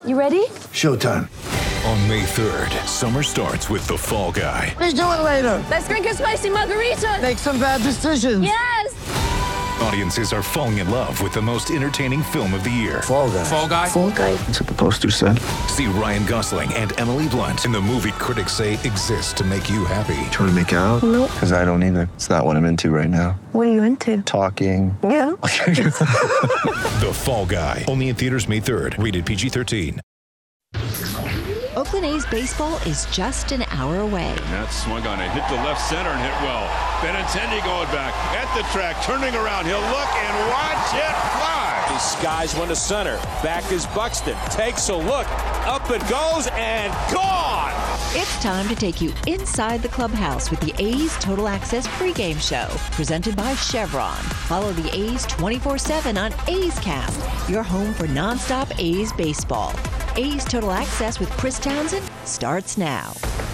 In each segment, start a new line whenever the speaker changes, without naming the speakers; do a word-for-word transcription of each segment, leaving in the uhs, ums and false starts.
You ready?
Showtime.
On May third, summer starts with The Fall Guy.
Let's do it later.
Let's drink a spicy margarita.
Make some bad decisions.
Yes!
Audiences are falling in love with the most entertaining film of the year.
Fall Guy.
Fall Guy?
Fall Guy.
That's what the poster said.
See Ryan Gosling and Emily Blunt in the movie critics say exists to make you happy.
Trying to make it out?
Nope.
Because I don't either. It's not what I'm into right now.
What are you into?
Talking.
Yeah.
The Fall Guy. Only in theaters May third. Rated P G thirteen.
Oakland A's baseball is just an hour away.
That swung on it, hit the left center and hit well. Benintendi going back at the track, turning around. He'll look and watch it fly.
He skies one to center. Back is Buxton. Takes a look. Up it goes and gone.
It's time to take you inside the clubhouse with the A's Total Access pregame show, presented by Chevron. Follow the A's twenty-four seven on A's Cast, your home for nonstop A's baseball. A's Total Access with Chris Townsend starts now.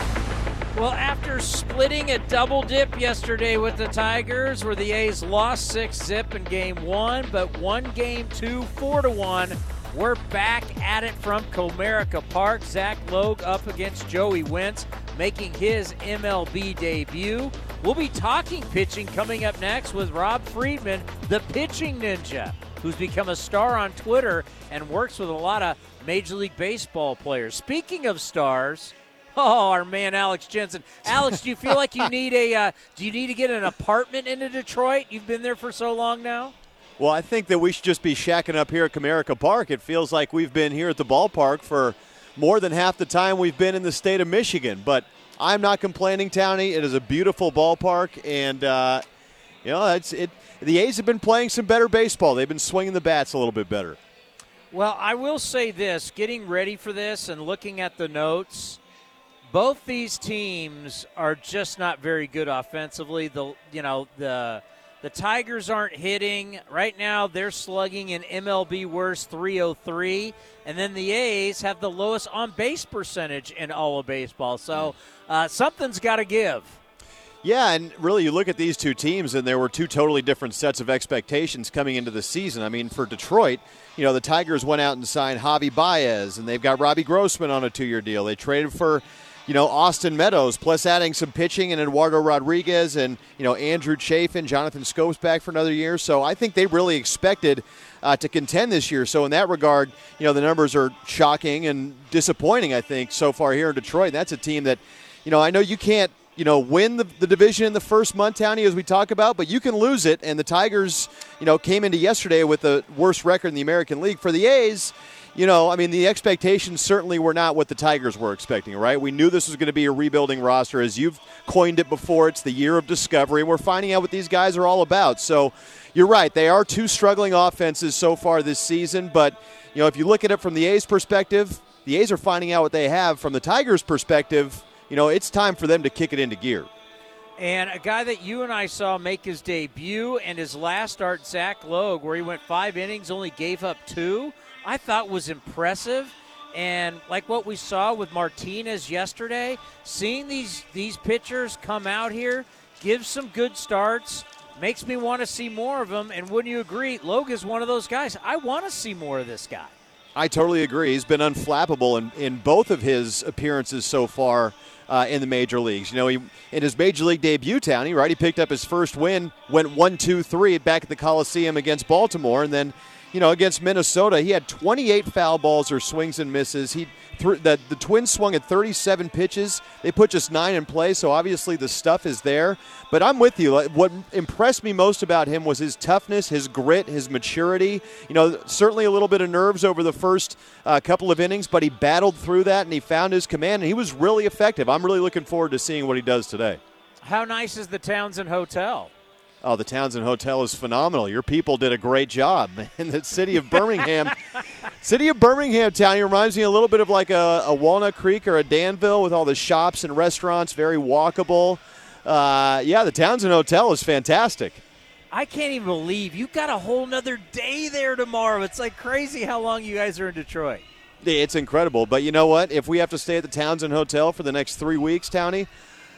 Well, after splitting a double dip yesterday with the Tigers, where the A's lost six zip in game one, but won game two four to one, we're back at it from Comerica Park. Zach Logue up against Joey Wentz, making his M L B debut. We'll be talking pitching coming up next with Rob Friedman, the pitching ninja, who's become a star on Twitter and works with a lot of Major League Baseball players. Speaking of stars, oh, our man Alex Jensen. Alex, do you feel like you need a uh, do you need to get an apartment into Detroit? You've been there for so long now.
Well, I think that we should just be shacking up here at Comerica Park. It feels like we've been here at the ballpark for more than half the time we've been in the state of Michigan. But I'm not complaining, Townie. It is a beautiful ballpark, and uh, you know, it's it. The A's have been playing some better baseball. They've been swinging the bats a little bit better.
Well, I will say this, getting ready for this and looking at the notes, both these teams are just not very good offensively. The you know, the the Tigers aren't hitting. Right now they're slugging an M L B worst three oh three, and then the A's have the lowest on-base percentage in all of baseball. So uh, something's got to give.
Yeah, and really you look at these two teams, and there were two totally different sets of expectations coming into the season. I mean, for Detroit, you know, the Tigers went out and signed Javi Baez, and they've got Robbie Grossman on a two-year deal. They traded for, you know, Austin Meadows, plus adding some pitching and Eduardo Rodriguez and, you know, Andrew Chafin, Jonathan Scopes back for another year. So I think they really expected uh, to contend this year. So in that regard, you know, the numbers are shocking and disappointing, I think, so far here in Detroit. And that's a team that, you know, I know you can't, you know, win the, the division in the first month, Townie, as we talk about, but you can lose it. And the Tigers, you know, came into yesterday with the worst record in the American League. For the A's, you know, I mean, the expectations certainly were not what the Tigers were expecting, right? We knew this was going to be a rebuilding roster. As you've coined it before, it's the year of discovery, and we're finding out what these guys are all about. So you're right. They are two struggling offenses so far this season, but, you know, if you look at it from the A's perspective, the A's are finding out what they have. From the Tigers' perspective, you know, it's time for them to kick it into gear.
And a guy that you and I saw make his debut and his last start, Zach Logue, where he went five innings, only gave up two, I thought was impressive. And like what we saw with Martinez yesterday, seeing these, these pitchers come out here, give some good starts, makes me want to see more of them. And wouldn't you agree, Logue is one of those guys. I want to see more of this guy.
I totally agree. He's been unflappable in, in both of his appearances so far uh, in the major leagues. You know, he in his major league debut, Townie, right, he picked up his first win, went one two three back at the Coliseum against Baltimore, and then, you know, against Minnesota, he had twenty-eight foul balls or swings and misses. He threw, the, the Twins swung at thirty-seven pitches. They put just nine in play, so obviously the stuff is there. But I'm with you. What impressed me most about him was his toughness, his grit, his maturity. You know, certainly a little bit of nerves over the first uh, couple of innings, but he battled through that and he found his command, and he was really effective. I'm really looking forward to seeing what he does today.
How nice is the Townsend Hotel?
Oh, the Townsend Hotel is phenomenal. Your people did a great job. And the city of Birmingham, city of Birmingham town, he reminds me a little bit of like a, a Walnut Creek or a Danville with all the shops and restaurants, very walkable. Uh, yeah, the Townsend Hotel is fantastic.
I can't even believe you got a whole nother day there tomorrow. It's like crazy how long you guys are in Detroit.
It's incredible. But you know what? If we have to stay at the Townsend Hotel for the next three weeks, Townie,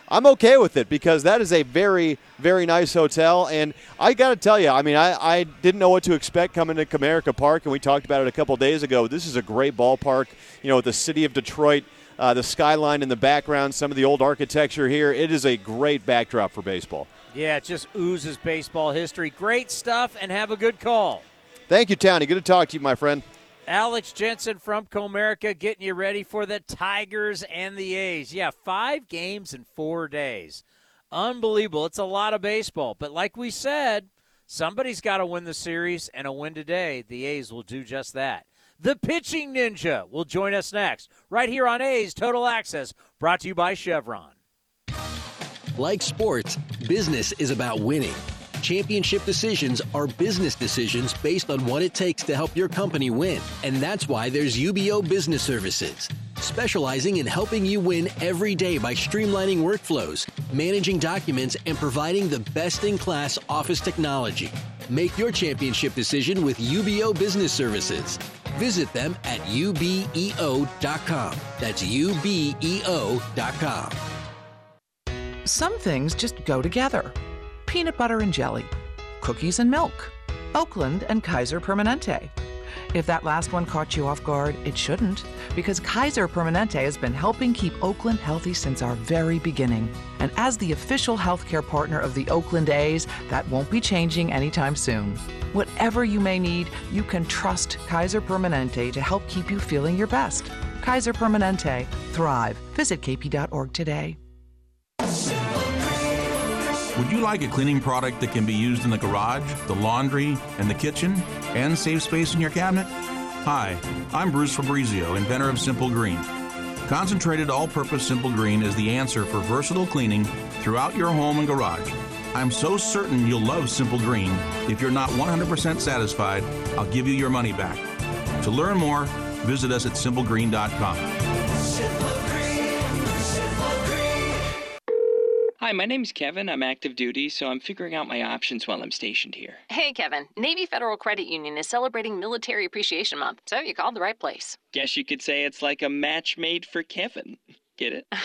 I'm okay with it because that is a very, very nice hotel. And I got to tell you, I mean, I, I didn't know what to expect coming to Comerica Park, and we talked about it a couple days ago. This is a great ballpark, you know, with the city of Detroit, uh, the skyline in the background, some of the old architecture here. It is a great backdrop for baseball.
Yeah, it just oozes baseball history. Great stuff, and have a good call.
Thank you, Townie. Good to talk to you, my friend.
Alex Jensen from Comerica getting you ready for the Tigers and the A's. Yeah, five games in four days. Unbelievable. It's a lot of baseball. But like we said, somebody's got to win the series, and a win today, the A's will do just that. The Pitching Ninja will join us next, right here on A's Total Access, brought to you by Chevron.
Like sports, business is about winning. Championship decisions are business decisions based on what it takes to help your company win. And that's why there's U B O Business Services, specializing in helping you win every day by streamlining workflows, managing documents, and providing the best-in-class office technology. Make your championship decision with U B O Business Services. Visit them at U B E O dot com. That's U B E O dot com.
Some things just go together. Peanut butter and jelly, cookies and milk, Oakland and Kaiser Permanente. If that last one caught you off guard, it shouldn't, because Kaiser Permanente has been helping keep Oakland healthy since our very beginning. And as the official healthcare partner of the Oakland A's, that won't be changing anytime soon. Whatever you may need, you can trust Kaiser Permanente to help keep you feeling your best. Kaiser Permanente. Thrive. Visit K P dot org today.
Would you like a cleaning product that can be used in the garage, the laundry, and the kitchen, and save space in your cabinet? Hi, I'm Bruce Fabrizio, inventor of Simple Green. Concentrated all-purpose Simple Green is the answer for versatile cleaning throughout your home and garage. I'm so certain you'll love Simple Green. If you're not one hundred percent satisfied, I'll give you your money back. To learn more, visit us at simple green dot com.
Hi, my name's Kevin. I'm active duty, so I'm figuring out my options while I'm stationed here.
Hey, Kevin. Navy Federal Credit Union is celebrating Military Appreciation Month, so you called the right place.
Guess you could say it's like a match made for Kevin. Get it?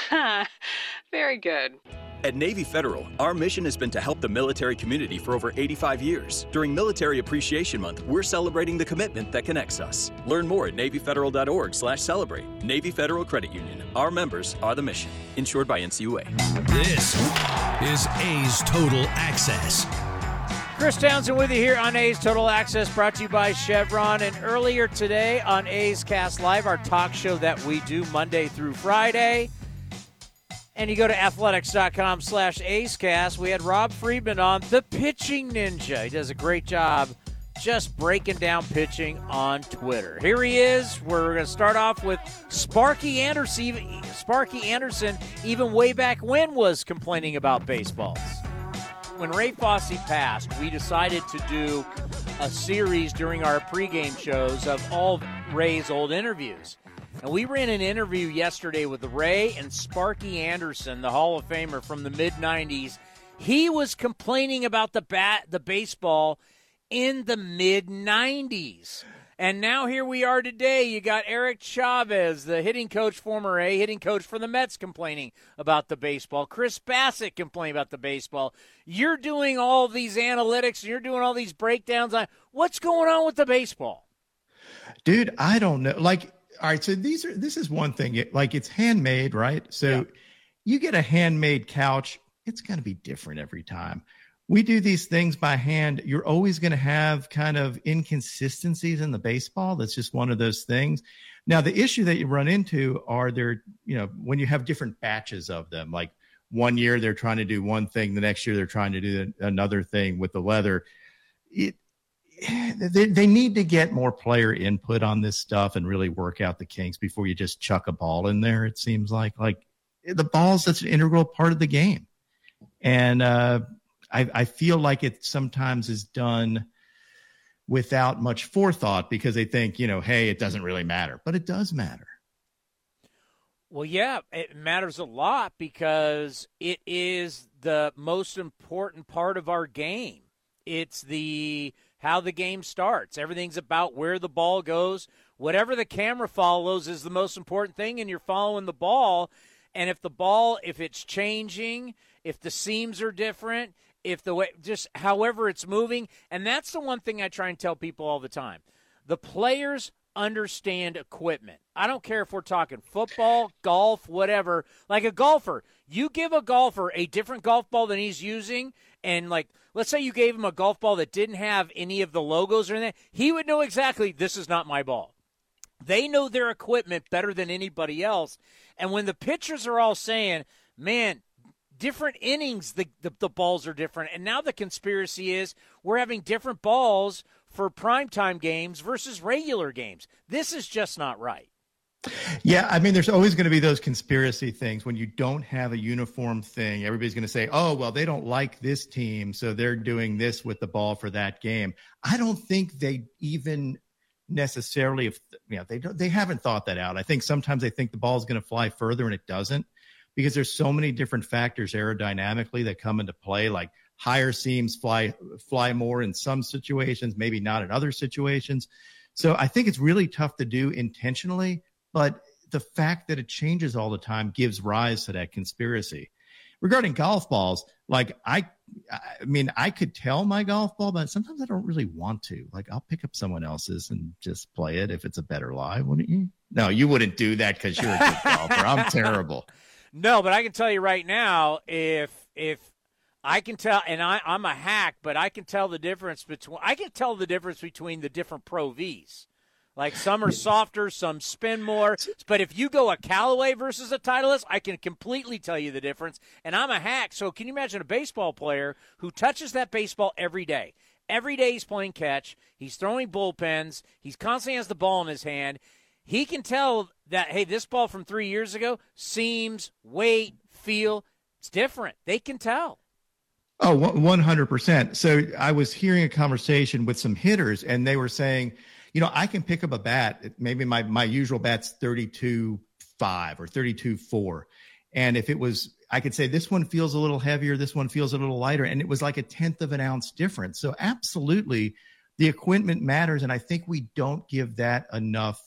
Very good.
At Navy Federal, our mission has been to help the military community for over eighty-five years. During Military Appreciation Month, we're celebrating the commitment that connects us. Learn more at navy federal dot org slash celebrate. Navy Federal Credit Union. Our members are the mission. Insured by N C U A.
This is A's Total Access.
Chris Townsend with you here on A's Total Access, brought to you by Chevron. And earlier today on A's Cast Live, our talk show that we do Monday through Friday, and you go to athletics.com slash AceCast. We had Rob Friedman on, the Pitching Ninja. He does a great job just breaking down pitching on Twitter. Here he is. We're going to start off with Sparky Anderson. Sparky Anderson, even way back when, was complaining about baseballs. When Ray Fosse passed, we decided to do a series during our pregame shows of all Ray's old interviews. And we ran an interview yesterday with Ray and Sparky Anderson, the Hall of Famer from the mid nineties. He was complaining about the bat, the baseball in the mid nineties. And now here we are today. You got Eric Chavez, the hitting coach, former A, hitting coach for the Mets, complaining about the baseball. Chris Bassett complaining about the baseball. You're doing all these analytics, and you're doing all these breakdowns on what's going on with the baseball.
Dude, I don't know. Like, all right, so these are this is one thing. It, like, it's handmade, right? So yeah. You get a handmade couch, it's going to be different every time. We do these things by hand. You're always going to have kind of inconsistencies in the baseball. That's just one of those things. Now, the issue that you run into are there, you know, when you have different batches of them, like one year they're trying to do one thing, the next year they're trying to do another thing with the leather. It, They, they need to get more player input on this stuff and really work out the kinks before you just chuck a ball in there. It seems like like the ball's such an integral part of the game. And uh, I, I feel like it sometimes is done without much forethought because they think, you know, hey, it doesn't really matter. But it does matter.
Well, yeah, it matters a lot because it is the most important part of our game. It's the how the game starts. Everything's about where the ball goes. Whatever the camera follows is the most important thing, and you're following the ball. And if the ball, if it's changing, if the seams are different, if the way, just however it's moving, and that's the one thing I try and tell people all the time. The players understand equipment. I don't care if we're talking football, golf, whatever. Like a golfer, you give a golfer a different golf ball than he's using, and like, let's say you gave him a golf ball that didn't have any of the logos or anything, he would know exactly, this is not my ball. They know their equipment better than anybody else. And when the pitchers are all saying, man, different innings, the, the, the balls are different. And now the conspiracy is we're having different balls for primetime games versus regular games. This is just not right.
Yeah, I mean, there's always going to be those conspiracy things when you don't have a uniform thing. Everybody's going to say, oh, well, they don't like this team, so they're doing this with the ball for that game. I don't think they even necessarily, if you know, they don't, they haven't thought that out. I think sometimes they think the ball is going to fly further and it doesn't, because there's so many different factors aerodynamically that come into play, like higher seams fly fly more in some situations, maybe not in other situations. So I think it's really tough to do intentionally, but the fact that it changes all the time gives rise to that conspiracy. Regarding golf balls, like I, I mean, I could tell my golf ball, but sometimes I don't really want to. Like I'll pick up someone else's and just play it if it's a better lie, wouldn't you? No, you wouldn't do that because you're a good golfer. I'm terrible.
No, but I can tell you right now, if if I can tell, and I, I'm a hack, but I can tell the difference between I can tell the difference between the different Pro Vs. Like some are softer, some spin more. But if you go a Callaway versus a Titleist, I can completely tell you the difference. And I'm a hack, so can you imagine a baseball player who touches that baseball every day? Every day he's playing catch. He's throwing bullpens. He's constantly has the ball in his hand. He can tell that, hey, this ball from three years ago, seams, weight, feel, it's different. They can tell.
Oh, one hundred percent. So I was hearing a conversation with some hitters, and they were saying, you know, I can pick up a bat. Maybe my, my usual bat's thirty-two five or thirty-two four. And if it was, I could say this one feels a little heavier, this one feels a little lighter. And it was like a tenth of an ounce difference. So absolutely, the equipment matters. And I think we don't give that enough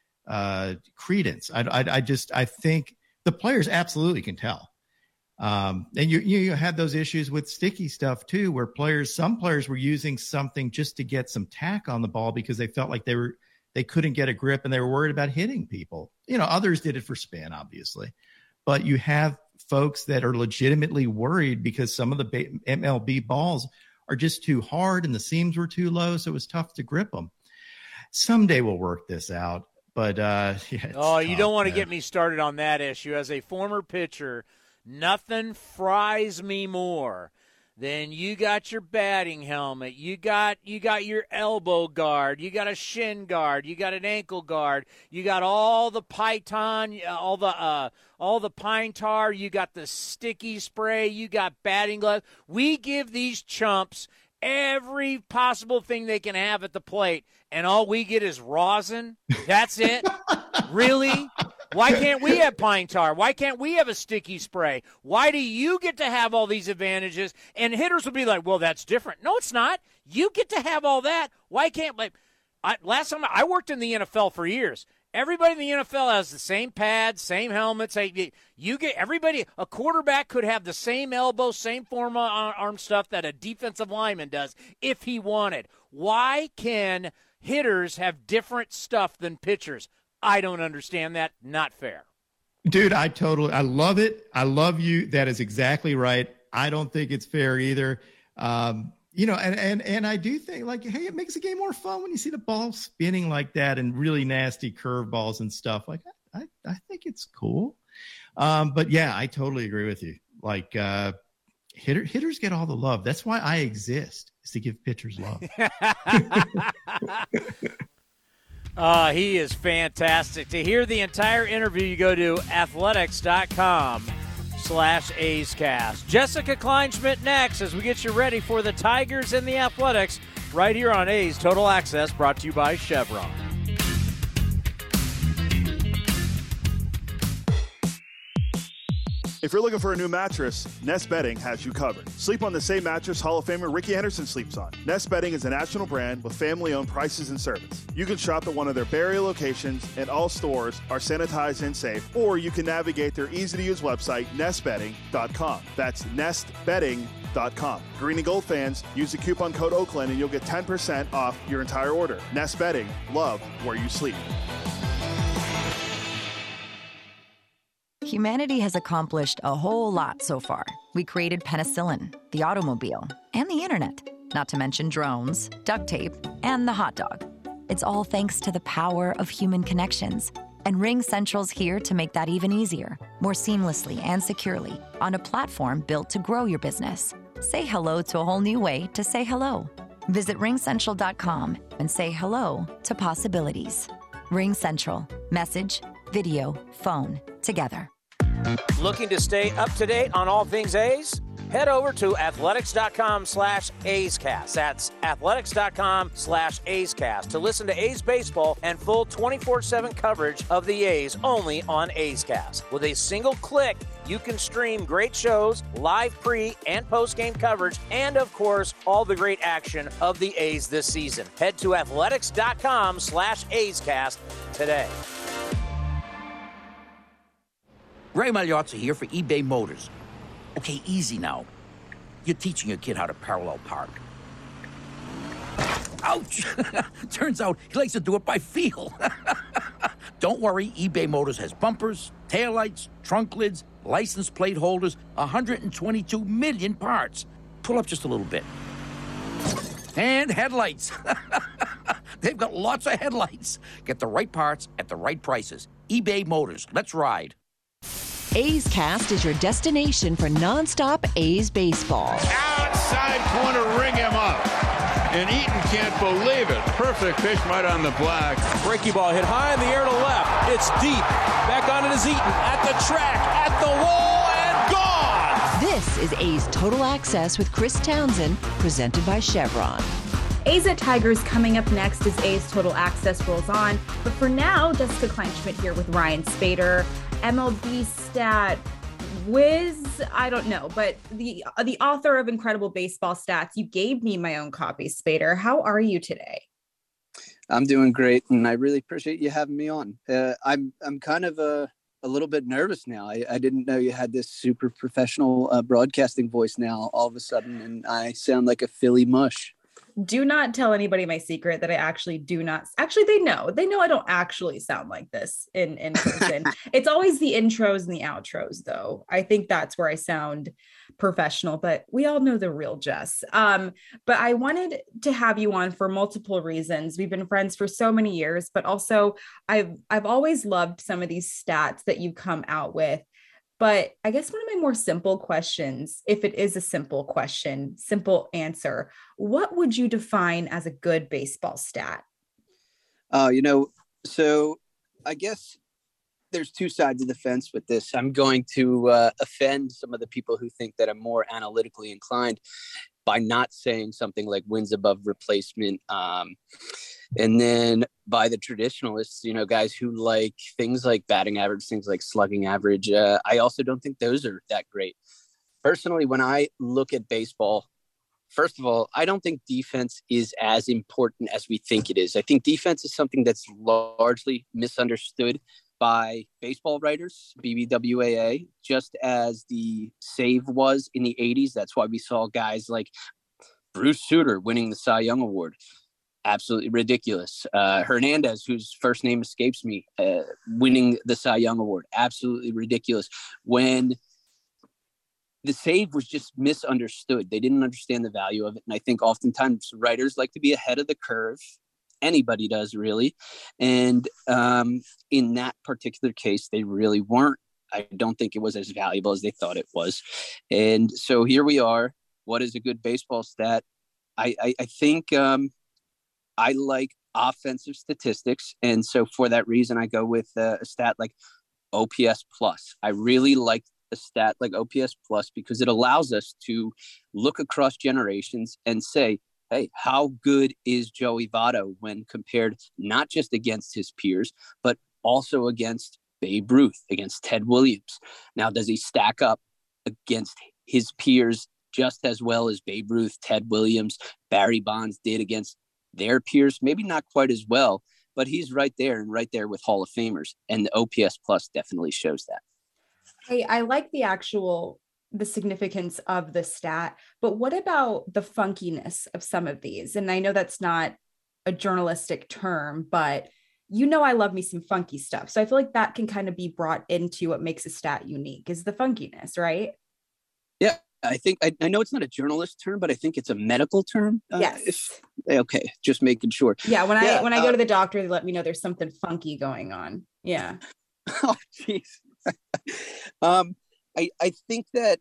uh, credence. I, I, I just, I think the players absolutely can tell. Um, and you, you had those issues with sticky stuff too, where players, some players were using something just to get some tack on the ball because they felt like they were, they couldn't get a grip and they were worried about hitting people. You know, others did it for spin, obviously, but you have folks that are legitimately worried because some of the M L B balls are just too hard and the seams were too low. So it was tough to grip them. Someday we'll work this out, but, uh, yeah,
oh, you
tough,
don't want to
man.
get me started on that issue. As a former pitcher, nothing fries me more than you got your batting helmet, you got you got your elbow guard, you got a shin guard, you got an ankle guard, you got all the python, all the uh, all the pine tar, you got the sticky spray, you got batting gloves. We give these chumps every possible thing they can have at the plate, and all we get is rosin. That's it? Really? Why can't we have pine tar? Why can't we have a sticky spray? Why do you get to have all these advantages? And hitters will be like, well, that's different. No, it's not. You get to have all that. Why can't like I, last time I worked in the N F L for years. Everybody in the N F L has the same pads, same helmets. You get everybody. A quarterback could have the same elbow, same form arm stuff that a defensive lineman does if he wanted. Why can hitters have different stuff than pitchers? I don't understand that. Not fair.
Dude, I totally, I love it. I love you. That is exactly right. I don't think it's fair either. Um, you know, and, and, and I do think like, hey, it makes the game more fun when you see the ball spinning like that and really nasty curveballs and stuff. Like, I, I think it's cool. Um, but yeah, I totally agree with you. Like, uh, hitter, hitters get all the love. That's why I exist, is to give pitchers love.
Uh, he is fantastic. To hear the entire interview, you go to athletics.com slash A's Cast. Jessica Kleinschmidt next as we get you ready for the Tigers and the Athletics right here on A's Total Access, brought to you by Chevron.
If you're looking for a new mattress, Nest Bedding has you covered. Sleep on the same mattress Hall of Famer Ricky Henderson sleeps on. Nest Bedding is a national brand with family-owned prices and service. You can shop at one of their Barrie locations, and all stores are sanitized and safe, or you can navigate their easy-to-use website, nest bedding dot com. That's nest bedding dot com. Green and gold fans, use the coupon code Oakland and you'll get ten percent off your entire order. Nest Bedding, love where you sleep.
Humanity has accomplished a whole lot so far. We created penicillin, the automobile, and the internet, not to mention drones, duct tape, and the hot dog. It's all thanks to the power of human connections. And RingCentral's here to make that even easier, more seamlessly and securely, on a platform built to grow your business. Say hello to a whole new way to say hello. Visit ring central dot com and say hello to possibilities. RingCentral. Message, video, phone, together.
Looking to stay up to date on all things A's? Head over to athletics.com slash A'scast. That's athletics.com slash A'scast to listen to A's baseball and full twenty-four seven coverage of the A's only on A'scast. With a single click, you can stream great shows, live pre- and post-game coverage, and, of course, all the great action of the A's this season. Head to athletics.com slash A'scast today.
Ray Magliozzi here for eBay Motors. Okay, easy now. You're teaching your kid how to parallel park. Ouch! Turns out he likes to do it by feel. Don't worry, eBay Motors has bumpers, taillights, trunk lids, license plate holders, one hundred twenty-two million parts. Pull up just a little bit. And headlights. They've got lots of headlights. Get the right parts at the right prices. eBay Motors. Let's ride.
A's Cast is your destination for nonstop A's baseball.
Outside corner, ring him up. And Eaton can't believe it. Perfect pitch right on the black.
Breaky ball hit high in the air to left. It's deep. Back on it is Eaton. At the track, at the wall, and gone!
This is A's Total Access with Chris Townsend, presented by Chevron.
A's at Tigers coming up next as A's Total Access rolls on. But for now, Jessica Kleinschmidt here with Ryan Spader. M L B stat whiz, I don't know, but the the author of Incredible Baseball Stats, you gave me my own copy, Spader. How are you today?
I'm doing great, and I really appreciate you having me on. Uh, I'm I'm kind of a, a little bit nervous now. I, I didn't know you had this super professional uh, broadcasting voice now all of a sudden, and I sound like a Philly mush.
Do not tell anybody my secret that I actually do not. Actually, they know. They know I don't actually sound like this in, in person. It's always the intros and the outros, though. I think that's where I sound professional, but we all know the real Jess. Um, but I wanted to have you on for multiple reasons. We've been friends for so many years, but also I've I've always loved some of these stats that you come out with. But I guess one of my more simple questions, if it is a simple question, simple answer, what would you define as a good baseball stat?
Uh, you know, so I guess there's two sides of the fence with this. I'm going to uh, offend some of the people who think that I'm more analytically inclined by not saying something like wins above replacement. Um, and then by the traditionalists, you know, guys who like things like batting average, things like slugging average. Uh, I also don't think those are that great. Personally, when I look at baseball, first of all, I don't think defense is as important as we think it is. I think defense is something that's largely misunderstood by baseball writers, B B W A A, just as the save was in the eighties. That's why we saw guys like Bruce Sutter winning the Cy Young Award. Absolutely ridiculous. Uh, Hernandez, whose first name escapes me, uh, winning the Cy Young Award. Absolutely ridiculous. When the save was just misunderstood. They didn't understand the value of it. And I think oftentimes writers like to be ahead of the curve. Anybody does, really. And um, in that particular case, they really weren't. I don't think it was as valuable as they thought it was. And so here we are. What is a good baseball stat? I, I, I think um, I like offensive statistics. And so for that reason, I go with uh, a stat like O P S plus. I really like a stat like O P S plus because it allows us to look across generations and say, hey, how good is Joey Votto when compared not just against his peers, but also against Babe Ruth, against Ted Williams. Now, does he stack up against his peers just as well as Babe Ruth, Ted Williams, Barry Bonds did against their peers? Maybe not quite as well, but he's right there and right there with Hall of Famers. And the O P S Plus definitely shows that.
Hey, I like the actual, the significance of the stat, but what about the funkiness of some of these? And I know that's not a journalistic term, but you know, I love me some funky stuff. So I feel like that can kind of be brought into what makes a stat unique is the funkiness, right?
Yeah, I think, I, I know it's not a journalist term, but I think it's a medical term. Uh,
yes.
If, okay. Just making sure.
Yeah. When yeah, I, when I go
uh,
to the doctor, they let me know there's something funky going on. Yeah.
Oh, jeez. um, I, I think that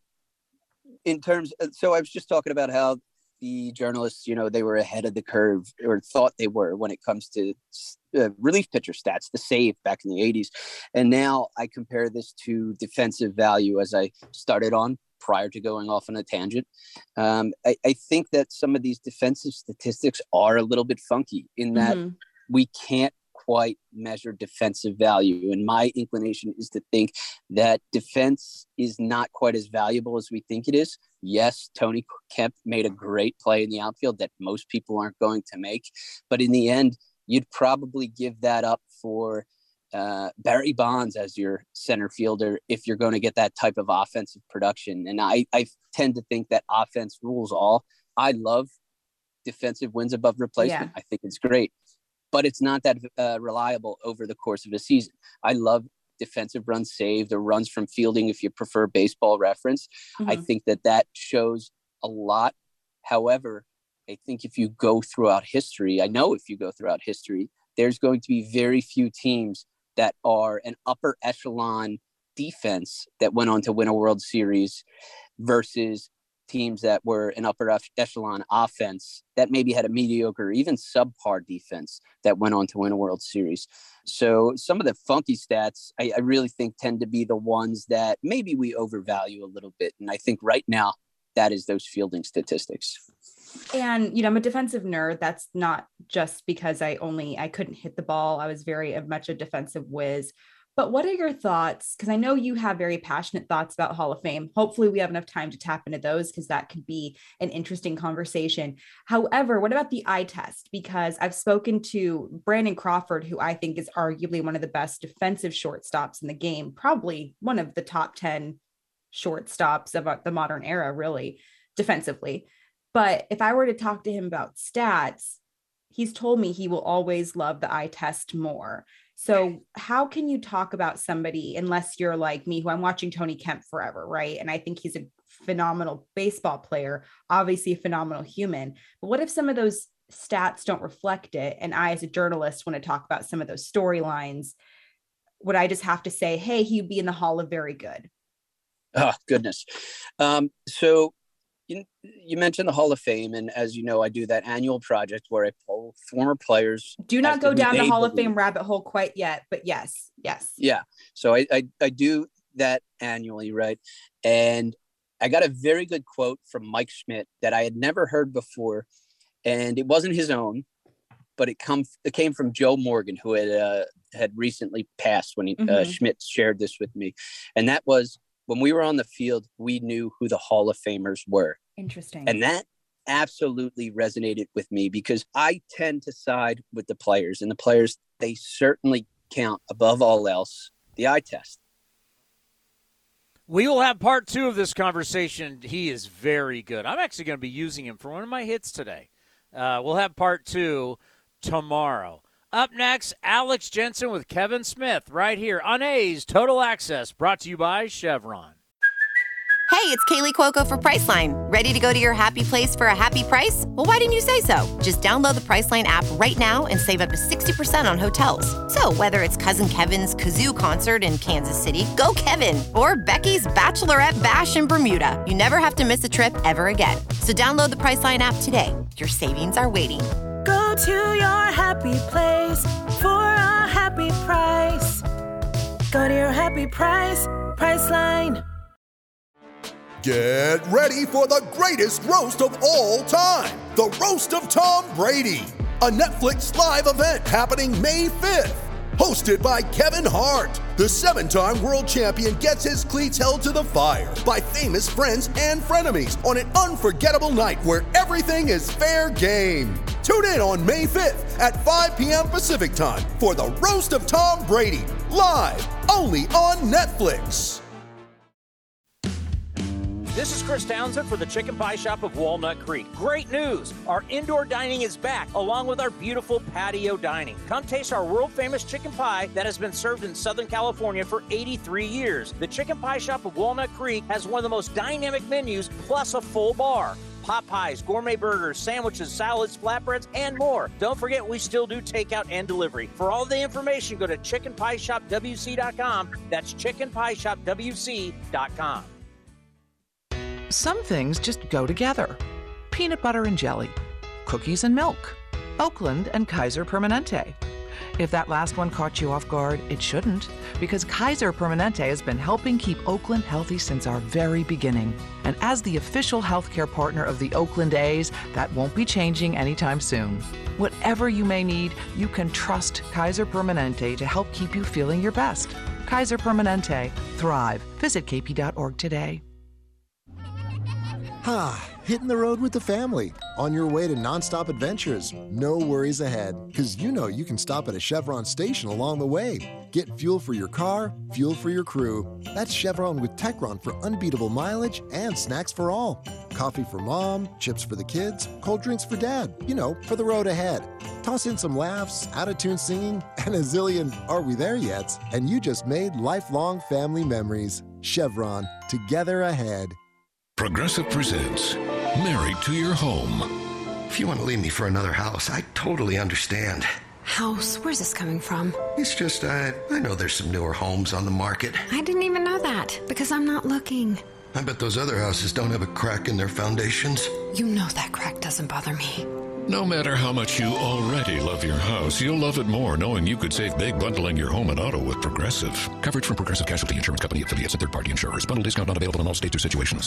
in terms of, so I was just talking about how the journalists, you know, they were ahead of the curve or thought they were when it comes to uh, relief pitcher stats, the save back in the eighties. And now I compare this to defensive value as I started on prior to going off on a tangent. Um, I, I think that some of these defensive statistics are a little bit funky in that mm-hmm. we can't quite measure defensive value. And my inclination is to think that defense is not quite as valuable as we think it is. Yes, Tony Kemp made a great play in the outfield that most people aren't going to make. But in the end, you'd probably give that up for uh, Barry Bonds as your center fielder if you're going to get that type of offensive production. And I, I tend to think that offense rules all. I love defensive wins above replacement. Yeah. I think it's great. But it's not that uh, reliable over the course of a season. I love defensive runs saved or runs from fielding, if you prefer baseball reference. Mm-hmm. I think that that shows a lot. However, I think if you go throughout history, I know if you go throughout history, there's going to be very few teams that are an upper echelon defense that went on to win a World Series versus teams that were an upper echelon offense that maybe had a mediocre, even subpar defense that went on to win a World Series. So some of the funky stats, I, I really think tend to be the ones that maybe we overvalue a little bit. And I think right now that is those fielding statistics.
And, you know, I'm a defensive nerd. That's not just because I only, I couldn't hit the ball. I was very much a defensive whiz. But what are your thoughts? Because I know you have very passionate thoughts about Hall of Fame. Hopefully we have enough time to tap into those because that could be an interesting conversation. However, what about the eye test? Because I've spoken to Brandon Crawford, who I think is arguably one of the best defensive shortstops in the game, probably one of the top ten shortstops of the modern era, really, defensively. But if I were to talk to him about stats, he's told me he will always love the eye test more. So how can you talk about somebody, unless you're like me, who I'm watching Tony Kemp forever, right? And I think he's a phenomenal baseball player, obviously a phenomenal human. But what if some of those stats don't reflect it? And I, as a journalist, want to talk about some of those storylines. Would I just have to say, hey, he'd be in the Hall of Very Good?
Oh, goodness. Um, so You, you mentioned the Hall of Fame, and as you know, I do that annual project where I poll former players.
Do not go down the Hall of Fame rabbit hole quite yet, but yes, yes.
Yeah, so I, I, I do that annually, right? And I got a very good quote from Mike Schmidt that I had never heard before, and it wasn't his own, but it come it came from Joe Morgan, who had uh, had recently passed when he, mm-hmm. uh, Schmidt shared this with me, and that was, when we were on the field, we knew who the Hall of Famers were.
Interesting.
And that absolutely resonated with me because I tend to side with the players, and the players, they certainly count above all else the eye test.
We will have part two of this conversation. He is very good. I'm actually going to be using him for one of my hits today. Uh, we'll have part two tomorrow. Up next, Alex Jensen with Kevin Smith right here on A's Total Access, brought to you by Chevron.
Hey, it's Kaylee Cuoco for Priceline. Ready to go to your happy place for a happy price? Well, why didn't you say so? Just download the Priceline app right now and save up to sixty percent on hotels. So whether it's Cousin Kevin's Kazoo Concert in Kansas City, go Kevin, or Becky's Bachelorette Bash in Bermuda, you never have to miss a trip ever again. So download the Priceline app today. Your savings are waiting.
Go to your happy place for a happy price. Go to your happy price, Priceline.
Get ready for the greatest roast of all time, the Roast of Tom Brady, a Netflix live event happening May fifth. Hosted by Kevin Hart, the seven-time world champion gets his cleats held to the fire by famous friends and frenemies on an unforgettable night where everything is fair game. Tune in on May fifth at five p.m. Pacific time for the Roast of Tom Brady, live only on Netflix.
This is Chris Townsend for the Chicken Pie Shop of Walnut Creek. Great news! Our indoor dining is back, along with our beautiful patio dining. Come taste our world-famous chicken pie that has been served in Southern California for eighty-three years. The Chicken Pie Shop of Walnut Creek has one of the most dynamic menus, plus a full bar. Pot pies, gourmet burgers, sandwiches, salads, flatbreads, and more. Don't forget, we still do takeout and delivery. For all the information, go to chicken pie shop w c dot com. That's chicken pie shop w c dot com.
Some things just go together. Peanut butter and jelly, cookies and milk, Oakland and Kaiser Permanente. If that last one caught you off guard, it shouldn't, because Kaiser Permanente has been helping keep Oakland healthy since our very beginning. And as the official healthcare partner of the Oakland A's, that won't be changing anytime soon. Whatever you may need, you can trust Kaiser Permanente to help keep you feeling your best. Kaiser Permanente. Thrive. Visit k p dot org today.
Ah, hitting the road with the family. On your way to nonstop adventures. No worries ahead, because you know you can stop at a Chevron station along the way. Get fuel for your car, fuel for your crew. That's Chevron with Techron for unbeatable mileage and snacks for all. Coffee for mom, chips for the kids, cold drinks for dad. You know, for the road ahead. Toss in some laughs, out-of-tune singing, and a zillion are we there yet? And you just made lifelong family memories. Chevron, together ahead.
Progressive presents Married to Your Home.
If you want to leave me for another house, I totally understand.
House? Where's this coming from?
It's just, uh, I know there's some newer homes on the market.
I didn't even know that, because I'm not looking.
I bet those other houses don't have a crack in their foundations.
You know that crack doesn't bother me.
No matter how much you already love your house, you'll love it more knowing you could save big bundling your home and auto with Progressive. Coverage from Progressive Casualty Insurance Company, affiliates, and third-party insurers. Bundle discount not available in all states or situations.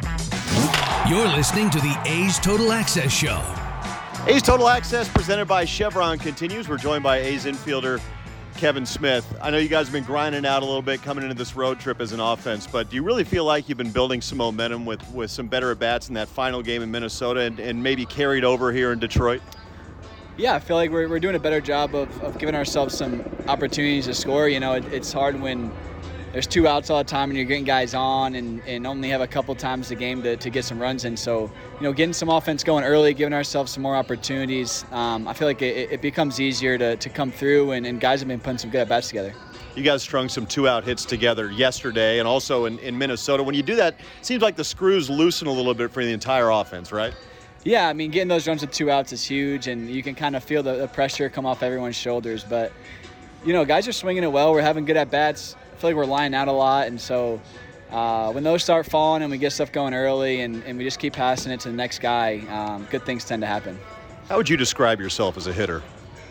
You're listening to the A's Total Access Show.
A's Total Access presented by Chevron continues. We're joined by A's infielder Kevin Smith. I know you guys have been grinding out a little bit coming into this road trip as an offense, but do you really feel like you've been building some momentum with, with some better at-bats in that final game in Minnesota and, and maybe carried over here in Detroit?
Yeah, I feel like we're, we're doing a better job of, of giving ourselves some opportunities to score. You know, it, it's hard when there's two outs all the time and you're getting guys on and, and only have a couple times a game to, to get some runs in. So, you know, getting some offense going early, giving ourselves some more opportunities, um, I feel like it, it becomes easier to, to come through, and, and guys have been putting some good at-bats together.
You guys strung some two-out hits together yesterday and also in, in Minnesota. When you do that, it seems like the screws loosen a little bit for the entire offense, right?
Yeah, I mean, getting those runs with two outs is huge, and you can kind of feel the, the pressure come off everyone's shoulders. But, you know, guys are swinging it well. We're having good at-bats. I feel like we're lining out a lot, and so uh, when those start falling and we get stuff going early and, and we just keep passing it to the next guy, um, good things tend to happen.
How would you describe yourself as a hitter?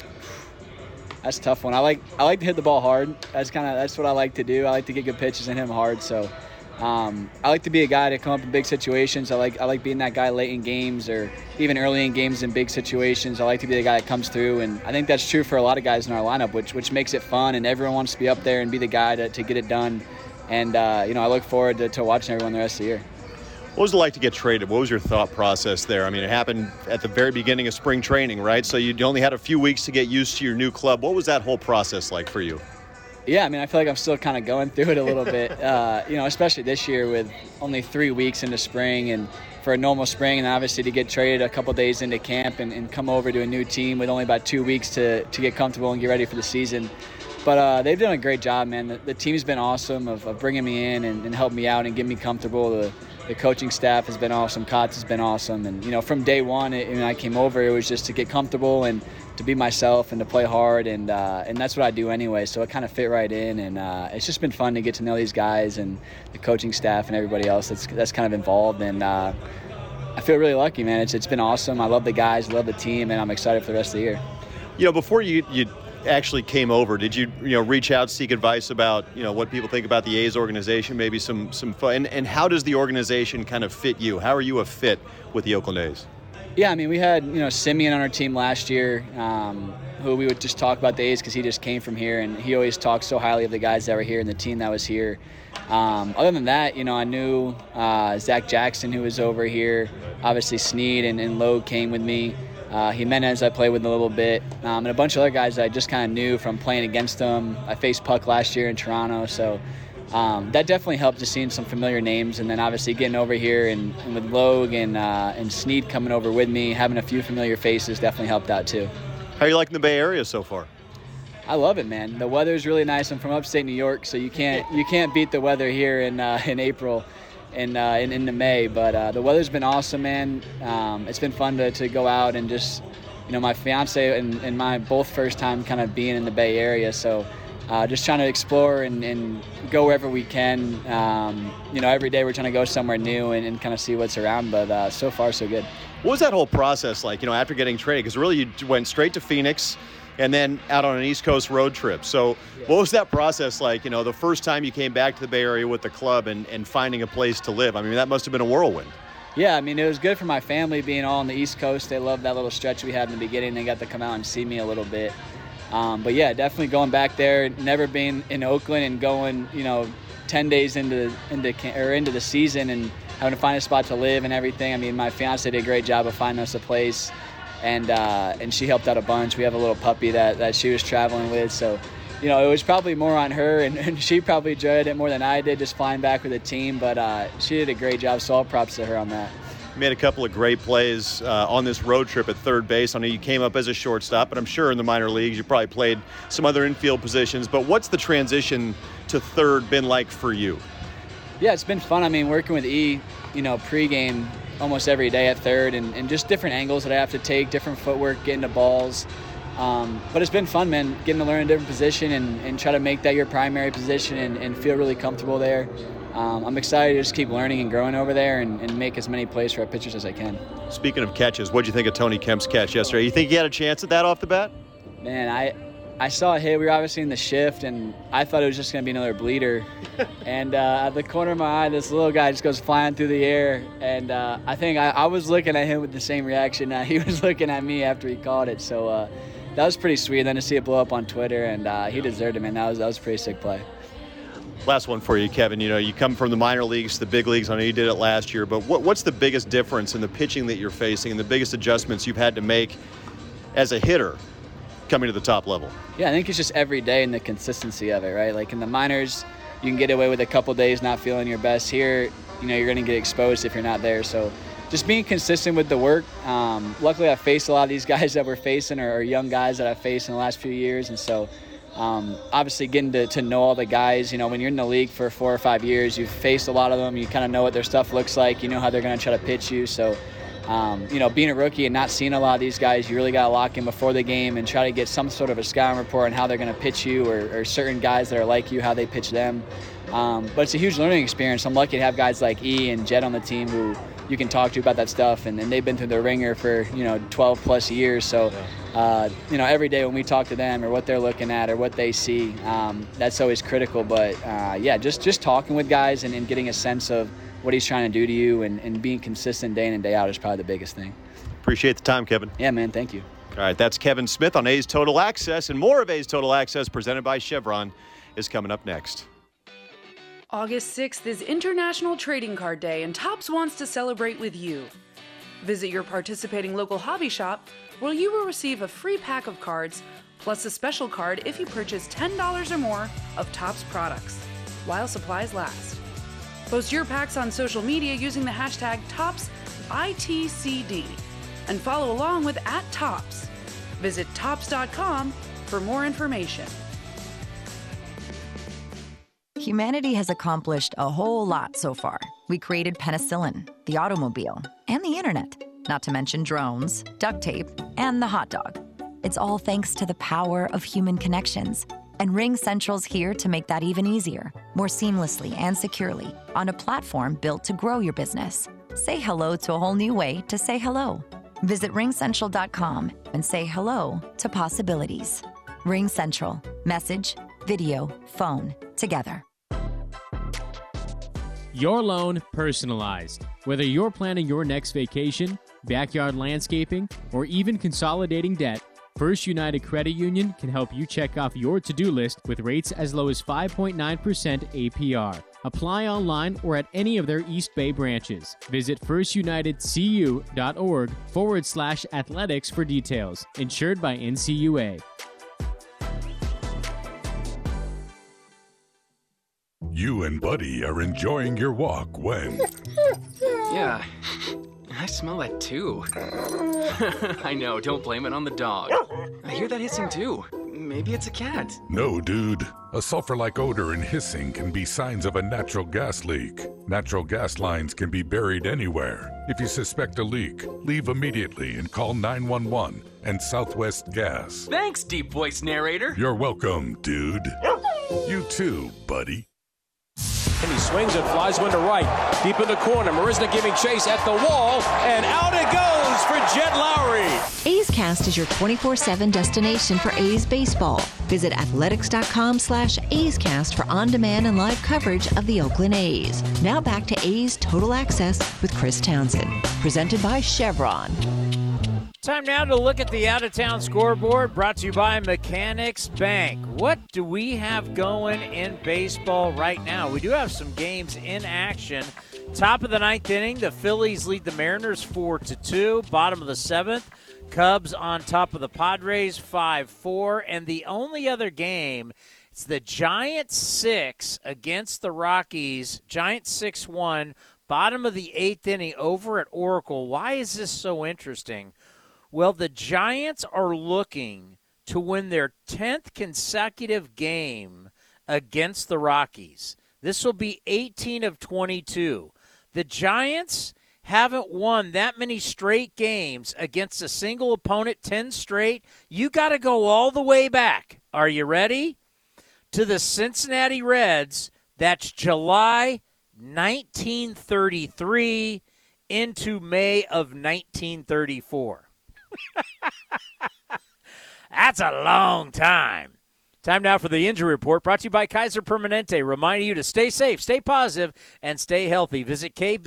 That's a tough one. I like I like to hit the ball hard. That's kind of that's what I like to do. I like to get good pitches and hit them hard. So um, I like to be a guy to come up in big situations. I like I like being that guy late in games or even early in games in big situations. I like to be the guy that comes through, and I think that's true for a lot of guys in our lineup, which which makes it fun, and everyone wants to be up there and be the guy to, to get it done. And uh, you know, I look forward to, to watching everyone the rest of the year.
What was it like to get traded? What was your thought process there? I mean, it happened at the very beginning of spring training, right? So you only had a few weeks to get used to your new club. What was that whole process like for you?
Yeah, I mean, I feel like I'm still kind of going through it a little bit, uh, you know, especially this year with only three weeks into spring and for a normal spring, and obviously to get traded a couple days into camp and, and come over to a new team with only about two weeks to, to get comfortable and get ready for the season. But uh, they've done a great job, man. The, the team's been awesome of, of bringing me in and, and helping me out and getting me comfortable. The, the coaching staff has been awesome. Kotz has been awesome. And, you know, from day one, it, when I came over, it was just to get comfortable and to be myself and to play hard. And uh, and that's what I do anyway. So it kind of fit right in. And uh, it's just been fun to get to know these guys and the coaching staff and everybody else that's, that's kind of involved. And uh, I feel really lucky, man. It's It's been awesome. I love the guys, love the team, and I'm excited for the rest of the year.
You know, before you you actually came over, did you you know reach out, seek advice about you know what people think about the A's organization, maybe some some fun, and, and how does the organization kind of fit you? How are you a fit with the Oakland A's?
Yeah, I mean, we had you know Simeon on our team last year. Um, who we would just talk about the A's because he just came from here, and he always talked so highly of the guys that were here and the team that was here. Um, other than that, you know, I knew uh, Zach Jackson, who was over here. Obviously, Snead and, and Logue came with me. Uh, Jimenez I played with a little bit, um, and a bunch of other guys that I just kind of knew from playing against them. I faced Puck last year in Toronto, so um, that definitely helped, just seeing some familiar names. And then obviously getting over here and, and with Logue and, uh, and Snead coming over with me, having a few familiar faces definitely helped out too.
How are you liking the Bay Area so far?
I love it, man. The weather's really nice. I'm from upstate New York, so you can't you can't beat the weather here in uh, in April and uh, in into May. But uh, the weather's been awesome, man. Um, it's been fun to, to go out and just, you know, my fiance and, and my both first time kind of being in the Bay Area, so uh, just trying to explore and, and go wherever we can. Um, you know, every day we're trying to go somewhere new and, and kind of see what's around. But uh, so far, so good.
What was that whole process like? You know, after getting traded, because really you went straight to Phoenix and then out on an East Coast road trip. So what was that process like, you know, the first time you came back to the Bay Area with the club and, and finding a place to live? I mean, that must have been a whirlwind.
Yeah, I mean, it was good for my family being all on the East Coast. They loved that little stretch we had in the beginning. They got to come out and see me a little bit. Um, but, yeah, definitely going back there, never being in Oakland and going, you know, ten days into into or into the season and having to find a spot to live and everything. I mean, my fiance did a great job of finding us a place. And uh, and she helped out a bunch. We have a little puppy that, that she was traveling with. So, you know, it was probably more on her, and, and she probably enjoyed it more than I did, just flying back with the team. But uh, she did a great job, so all props to her on that.
You made a couple of great plays uh, on this road trip at third base. I know you came up as a shortstop, but I'm sure in the minor leagues you probably played some other infield positions. But what's the transition to third been like for you?
Yeah, it's been fun. I mean, working with E, you know, pregame almost every day at third, and, and just different angles that I have to take, different footwork, getting to balls. Um, but it's been fun, man, getting to learn a different position and, and try to make that your primary position and, and feel really comfortable there. Um, I'm excited to just keep learning and growing over there and, and make as many plays for our pitchers as I can.
Speaking of catches, what did you think of Tony Kemp's catch yesterday? You think he had a chance at that off the bat?
Man, I I saw a hit. We were obviously in the shift, and I thought it was just going to be another bleeder. and uh, at the corner of my eye, this little guy just goes flying through the air. And uh, I think I, I was looking at him with the same reaction that he was looking at me after he caught it. So uh, that was pretty sweet. And then to see it blow up on Twitter, and uh, he deserved it, man. That was, that was a pretty sick play.
Last one for you, Kevin. You know, you come from the minor leagues to the big leagues. I know you did it last year, but what, what's the biggest difference in the pitching that you're facing and the biggest adjustments you've had to make as a hitter coming to the top level?
Yeah, I think it's just every day and the consistency of it, right? Like in the minors, you can get away with a couple days not feeling your best. Here, you know, you're going to get exposed if you're not there. So just being consistent with the work. Um, luckily, I've faced a lot of these guys that we're facing or, or young guys that I've faced in the last few years. And so um, obviously getting to, to know all the guys, you know, when you're in the league for four or five years, you've faced a lot of them. You kind of know what their stuff looks like. You know how they're going to try to pitch you. So Um, you know, being a rookie and not seeing a lot of these guys, you really got to lock in before the game and try to get some sort of a scouting report on how they're going to pitch you or, or certain guys that are like you, how they pitch them. Um, but it's a huge learning experience. I'm lucky to have guys like E and Jed on the team who you can talk to about that stuff, and, and they've been through the ringer for, you know, twelve plus years. So, uh, you know, every day when we talk to them or what they're looking at or what they see, um, that's always critical. But, uh, yeah, just, just talking with guys and, and getting a sense of what he's trying to do to you and, and being consistent day in and day out is probably the biggest thing.
Appreciate the time, Kevin.
Yeah, man. Thank you.
All right, that's Kevin Smith on A's Total Access, and more of A's Total Access presented by Chevron is coming up next.
August sixth is International Trading Card Day, and Topps wants to celebrate with you. Visit your participating local hobby shop where you will receive a free pack of cards plus a special card if you purchase ten dollars or more of Topps products, while supplies last. Post your packs on social media using the hashtag Topps I T C D and follow along with at Topps. Visit Topps dot com for more information.
Humanity has accomplished a whole lot so far. We created penicillin, the automobile, and the internet, not to mention drones, duct tape, and the hot dog. It's all thanks to the power of human connections. And RingCentral's here to make that even easier, more seamlessly and securely, on a platform built to grow your business. Say hello to a whole new way to say hello. Visit ring central dot com and say hello to possibilities. RingCentral. Message, video, phone, together.
Your loan personalized. Whether you're planning your next vacation, backyard landscaping, or even consolidating debt, First United Credit Union can help you check off your to-do list with rates as low as five point nine percent A P R. Apply online or at any of their East Bay branches. Visit firstunitedcu.org forward slash athletics for details. Insured by N C U A.
You and Buddy are enjoying your walk when...
Yeah, I smell that too. I know, don't blame it on the dog. I hear that hissing too. Maybe it's a cat.
No, dude. A sulfur-like odor and hissing can be signs of a natural gas leak. Natural gas lines can be buried anywhere. If you suspect a leak, leave immediately and call nine one one and Southwest Gas.
Thanks, deep voice narrator.
You're welcome, dude. You too, buddy.
And he swings and flies one to right. Deep in the corner. Marisnik giving chase at the wall. And out it goes for Jed Lowry.
A's Cast is your twenty-four seven destination for A's baseball. Visit athletics.com slash A's Cast for on-demand and live coverage of the Oakland A's. Now back to A's Total Access with Chris Townsend. Presented by Chevron.
Time now to look at the out-of-town scoreboard, brought to you by Mechanics Bank. What do we have going in baseball right now? We do have some games in action. Top of the ninth inning, the Phillies lead the Mariners four to two. Bottom of the seventh, Cubs on top of the Padres five four. And the only other game, it's the Giants six against the Rockies. Giants six one. Bottom of the eighth inning over at Oracle. Why is this so interesting? Well, the Giants are looking to win their tenth consecutive game against the Rockies. This will be eighteen of twenty-two. The Giants haven't won that many straight games against a single opponent, ten straight. You got to go all the way back. Are you ready? To the Cincinnati Reds. That's July nineteen thirty-three into May of nineteen thirty-four. That's a long time. Time now for the injury report, brought to you by Kaiser Permanente, reminding you to stay safe, stay positive, and stay healthy. Visit k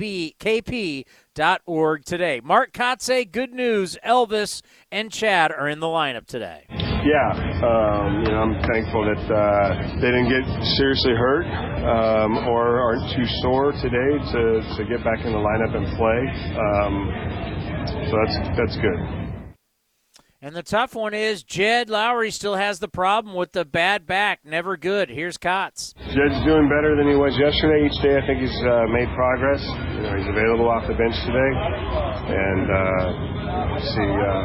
p dot org today. Mark Kotze, good news. Elvis and Chad are in the lineup today.
Yeah, um, you know, I'm thankful that uh, they didn't get seriously hurt um, or aren't too sore today to, to get back in the lineup and play. Um, so that's that's good.
And the tough one is Jed Lowry still has the problem with the bad back. Never good. Here's Kotz.
Jed's doing better than he was yesterday. Each day I think he's uh, made progress. You know, he's available off the bench today. And uh, see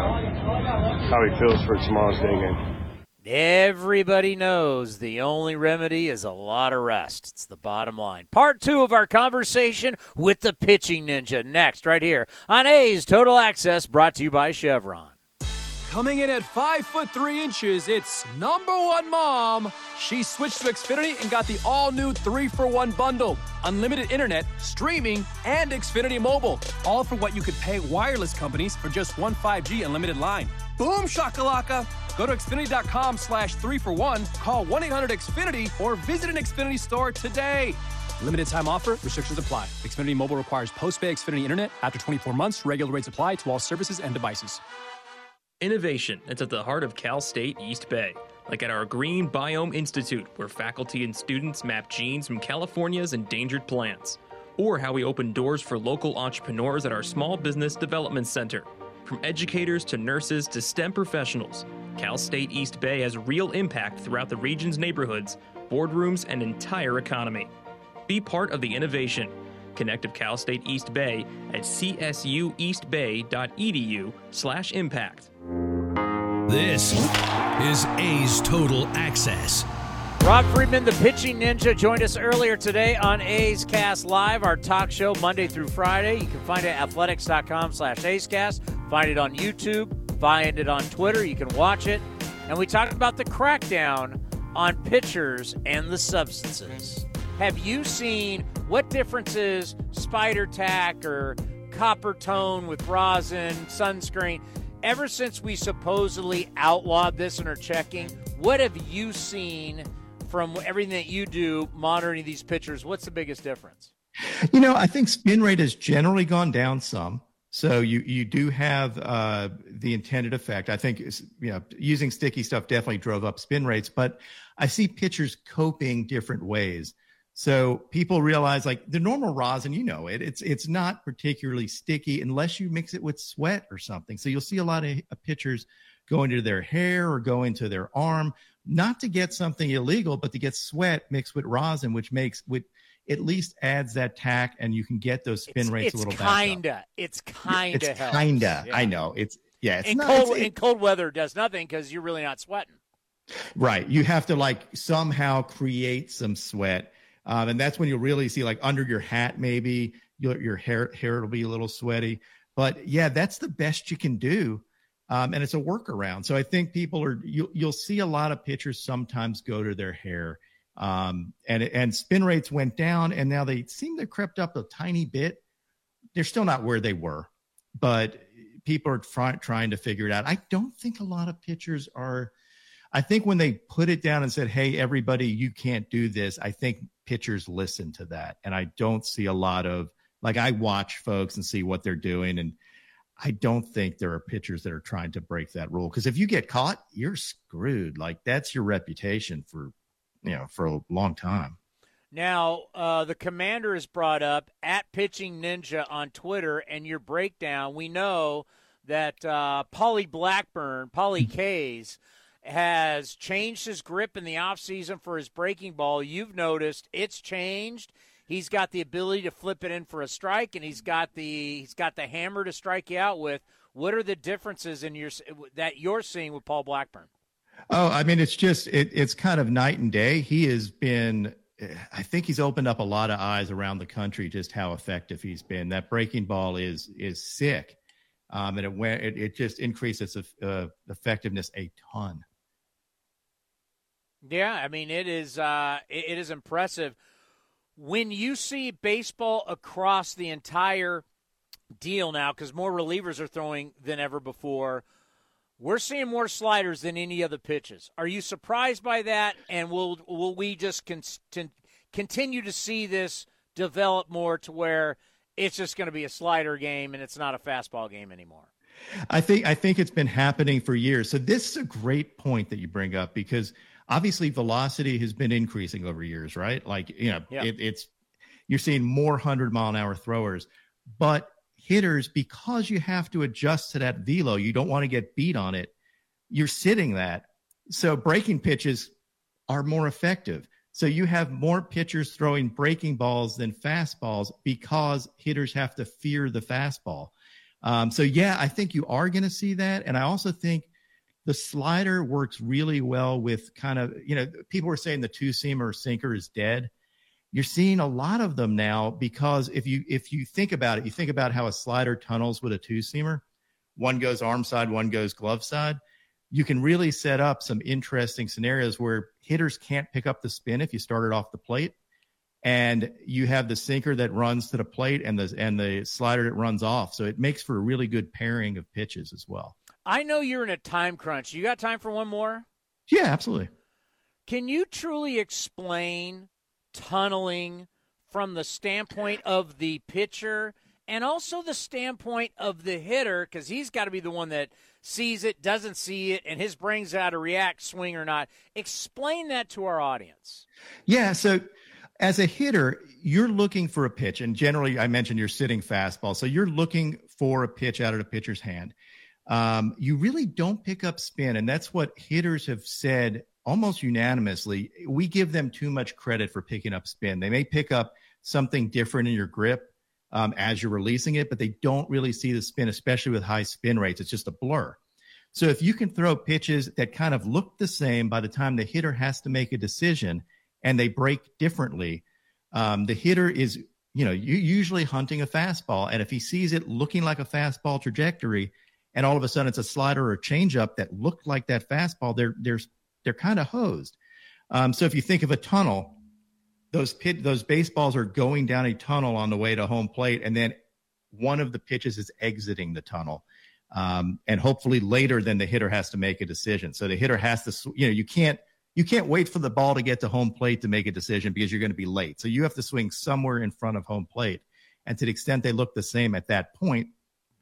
uh, how he feels for tomorrow's day game.
Everybody knows the only remedy is a lot of rest. It's the bottom line. Part two of our conversation with the pitching ninja next right here on A's Total Access, brought to you by Chevron.
Coming in at five foot three inches, it's number one mom. She switched to Xfinity and got the all-new three for one bundle. Unlimited internet, streaming, and Xfinity Mobile. All for what you could pay wireless companies for just one five G unlimited line. Boom shakalaka! Go to Xfinity.com slash three for one, call one eight hundred X Finity, or visit an Xfinity store today. Limited time offer, restrictions apply. Xfinity Mobile requires post-pay Xfinity internet. After twenty-four months, regular rates apply to all services and devices.
Innovation that's at the heart of Cal State East Bay, like at our Green Biome Institute, where faculty and students map genes from California's endangered plants, or how we open doors for local entrepreneurs at our Small Business Development Center. From educators to nurses to STEM professionals, Cal State East Bay has real impact throughout the region's neighborhoods, boardrooms, and entire economy. Be part of the innovation. Connect with Cal State East Bay at c s u east bay dot e d u slash impact.
This is A's Total Access.
Rob Friedman, the pitching ninja, joined us earlier today on A's Cast Live, our talk show Monday through Friday. You can find it at athletics.com slash A's Cast. Find it on YouTube. Find it on Twitter. You can watch it. And we talked about the crackdown on pitchers and the substances. Have you seen what differences Spider Tack or Copper Tone with rosin, sunscreen, ever since we supposedly outlawed this and are checking, what have you seen from everything that you do monitoring these pitchers? What's the biggest difference?
You know, I think spin rate has generally gone down some.
So you you do have uh, the intended effect. I think you know using sticky stuff definitely drove up spin rates, but I see pitchers coping different ways. So people realize like the normal rosin, you know it, it's it's not particularly sticky unless you mix it with sweat or something. So you'll see a lot of pitchers go into their hair or go into their arm, not to get something illegal, but to get sweat mixed with rosin, which makes with at least adds that tack, and you can get those spin
it's,
rates
it's
a little
kinda,
back up.
It's kinda.
It's
helps.
kinda.
Yeah.
I know. It's yeah. It's
in
not,
cold
it's,
in
it,
cold weather, it does nothing because you're really not sweating.
Right. You have to like somehow create some sweat. Um, and that's when you'll really see like under your hat, maybe your, your hair, hair will be a little sweaty, but yeah, that's the best you can do. Um, and it's a workaround. So I think people are, you, you'll see a lot of pitchers sometimes go to their hair, um, and, and spin rates went down, and now they seem to have crept up a tiny bit. They're still not where they were, but people are try, trying to figure it out. I don't think a lot of pitchers are, I think when they put it down and said, hey, everybody, you can't do this, I think pitchers listen to that. And I don't see a lot of, like, I watch folks and see what they're doing. And I don't think there are pitchers that are trying to break that rule. Because if you get caught, you're screwed. Like, that's your reputation for, you know, for a long time.
Now, uh, the Commander is brought up at Pitching Ninja on Twitter, and your breakdown, we know that uh, Paulie Blackburn, Paulie K's, has changed his grip in the offseason for his breaking ball. You've noticed it's changed. He's got the ability to flip it in for a strike, and he's got the he's got the hammer to strike you out with. What are the differences in your that you're seeing with Paul Blackburn?
Oh, I mean, it's just it, it's kind of night and day. He has been, I think he's opened up a lot of eyes around the country just how effective he's been. That breaking ball is is sick, um, and it went it, it just increases its uh, effectiveness a ton.
Yeah, I mean, it is uh, it, it is impressive. When you see baseball across the entire deal now, because more relievers are throwing than ever before, we're seeing more sliders than any other pitches. Are you surprised by that? And will will we just con- continue to see this develop more to where it's just going to be a slider game and it's not a fastball game anymore?
I think I think it's been happening for years. So this is a great point that you bring up, because obviously velocity has been increasing over years, right? Like, you know,
yeah.
it, it's you're seeing more hundred mile an hour throwers, but hitters, because you have to adjust to that velo, you don't want to get beat on it. You're sitting that. So breaking pitches are more effective. So you have more pitchers throwing breaking balls than fastballs because hitters have to fear the fastball. Um, so, yeah, I think you are going to see that. And I also think the slider works really well with kind of, you know, people were saying the two-seamer sinker is dead. You're seeing a lot of them now because if you if you think about it, you think about how a slider tunnels with a two-seamer. One goes arm side, one goes glove side. You can really set up some interesting scenarios where hitters can't pick up the spin if you start it off the plate. And you have the sinker that runs to the plate and the and the slider that runs off. So it makes for a really good pairing of pitches as well.
I know you're in a time crunch. You got time for one more?
Yeah, absolutely.
Can you truly explain tunneling from the standpoint of the pitcher and also the standpoint of the hitter? Because he's got to be the one that sees it, doesn't see it, and his brain's got to react, swing or not. Explain that to our audience.
Yeah, so as a hitter, you're looking for a pitch, and generally I mentioned you're sitting fastball, so you're looking for a pitch out of the pitcher's hand. Um, you really don't pick up spin, and that's what hitters have said almost unanimously. We give them too much credit for picking up spin. They may pick up something different in your grip um, as you're releasing it, but they don't really see the spin, especially with high spin rates. It's just a blur. So if you can throw pitches that kind of look the same by the time the hitter has to make a decision and they break differently, um, the hitter is, you know, you usually hunting a fastball. And if he sees it looking like a fastball trajectory, and all of a sudden it's a slider or a changeup that looked like that fastball, they're they're they're kind of hosed. Um, so if you think of a tunnel, those pit those baseballs are going down a tunnel on the way to home plate, and then one of the pitches is exiting the tunnel, um, and hopefully later then the hitter has to make a decision. So the hitter has to, you know, you can't you can't wait for the ball to get to home plate to make a decision because you're going to be late. So you have to swing somewhere in front of home plate, and to the extent they look the same at that point,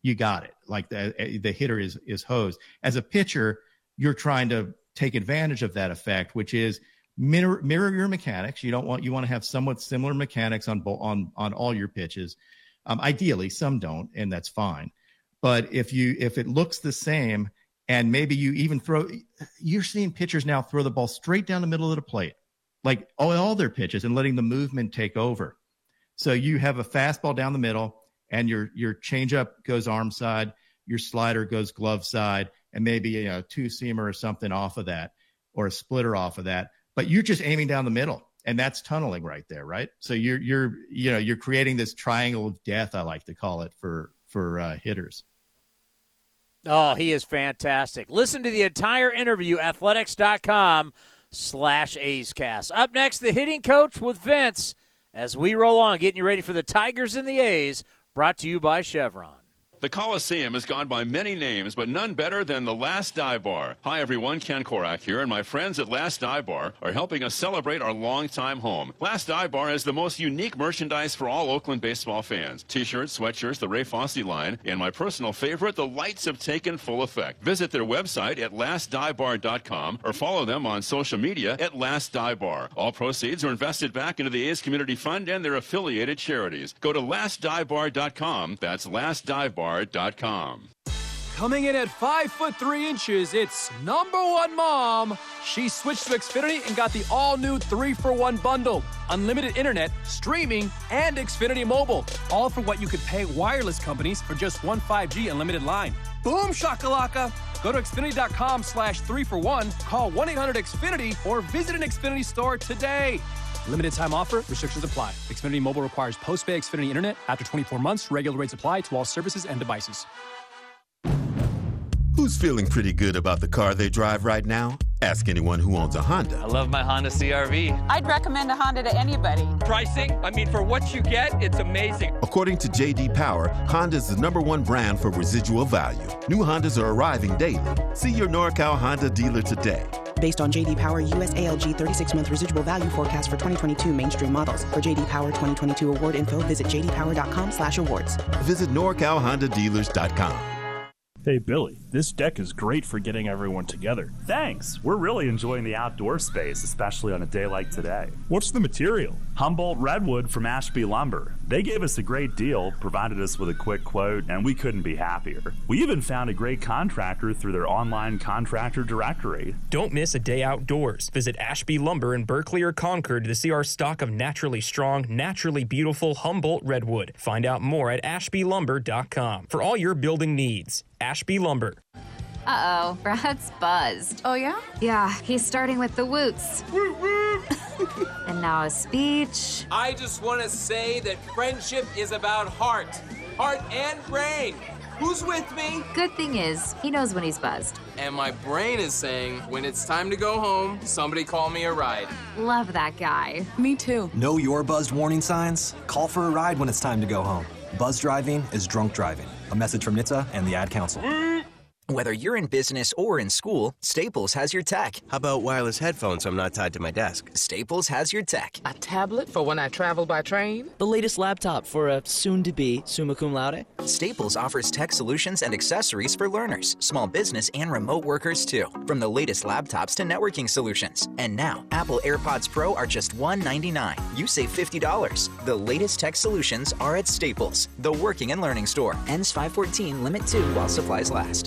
you got it. Like the the hitter is is hosed. As a pitcher, you're trying to take advantage of that effect, which is mirror, mirror your mechanics. You don't want you want to have somewhat similar mechanics on on on all your pitches. Um, ideally, some don't, and that's fine. But if you if it looks the same, and maybe you even throw, you're seeing pitchers now throw the ball straight down the middle of the plate, like all, all their pitches, and letting the movement take over. So you have a fastball down the middle, and your your changeup goes arm side, your slider goes glove side, and maybe you know, a two-seamer or something off of that, or a splitter off of that. But you're just aiming down the middle, and that's tunneling right there, right? So you're you're you know you're creating this triangle of death, I like to call it, for for uh, hitters.
Oh, he is fantastic. Listen to the entire interview, athletics.com slash A's Cast. Up next, the hitting coach with Vince as we roll on, getting you ready for the Tigers and the A's, brought to you by Chevron.
The Coliseum has gone by many names, but none better than the Last Dive Bar. Hi, everyone. Ken Korak here, and my friends at Last Dive Bar are helping us celebrate our longtime home. Last Dive Bar has the most unique merchandise for all Oakland baseball fans. T-shirts, sweatshirts, the Ray Fosse line, and my personal favorite, the lights have taken full effect. Visit their website at last dive bar dot com or follow them on social media at Last Dive Bar. All proceeds are invested back into the A's Community Fund and their affiliated charities. Go to last dive bar dot com. That's last dive bar dot com.
Coming in at five foot three inches, it's number one mom. She switched to Xfinity and got the all-new three for one bundle. Unlimited internet, streaming, and Xfinity Mobile. All for what you could pay wireless companies for just one five G unlimited line. Boom shakalaka! Go to Xfinity.com slash three for one, call one eight hundred X Finity, or visit an Xfinity store today. Limited time offer, restrictions apply. Xfinity Mobile requires post-pay Xfinity internet. After twenty-four months, regular rates apply to all services and devices.
Who's feeling pretty good about the car they drive right now? Ask anyone who owns a Honda.
I love my Honda C R V.
I'd recommend a Honda to anybody.
Pricing? I mean, for what you get, it's amazing.
According to J D Power, Honda is the number one brand for residual value. New Hondas are arriving daily. See your NorCal Honda dealer today.
Based on J D Power U S A L G thirty-six month residual value forecast for twenty twenty-two mainstream models. For J D Power twenty twenty-two award info, visit j d power dot com slash awards.
Visit nor cal honda dealers dot com.
Hey, Billy, this deck is great for getting everyone together.
Thanks. We're really enjoying the outdoor space, especially on a day like today.
What's the material?
Humboldt Redwood from Ashby Lumber. They gave us a great deal, provided us with a quick quote, and we couldn't be happier. We even found a great contractor through their online contractor directory.
Don't miss a day outdoors. Visit Ashby Lumber in Berkeley or Concord to see our stock of naturally strong, naturally beautiful Humboldt Redwood. Find out more at ashby lumber dot com for all your building needs. Ashby Lumber.
Uh-oh, Brad's buzzed.
Oh, yeah?
Yeah, he's starting with the woots. And now a speech.
I just want to say that friendship is about heart. Heart and brain. Who's with me?
Good thing is, he knows when he's buzzed.
And my brain is saying, when it's time to go home, somebody call me a ride.
Love that guy.
Me too.
Know your buzzed warning signs? Call for a ride when it's time to go home. Buzz driving is drunk driving. A message from N H T S A and the Ad Council.
Whether you're in business or in school, Staples has your tech.
How about wireless headphones so I'm not tied to my desk?
Staples has your tech.
A tablet for when I travel by train?
The latest laptop for a soon-to-be summa cum laude?
Staples offers tech solutions and accessories for learners, small business, and remote workers, too. From the latest laptops to networking solutions. And now, Apple AirPods Pro are just one ninety-nine. You save fifty dollars. The latest tech solutions are at Staples, the working and learning store.
Ends five fourteen, limit two while supplies last.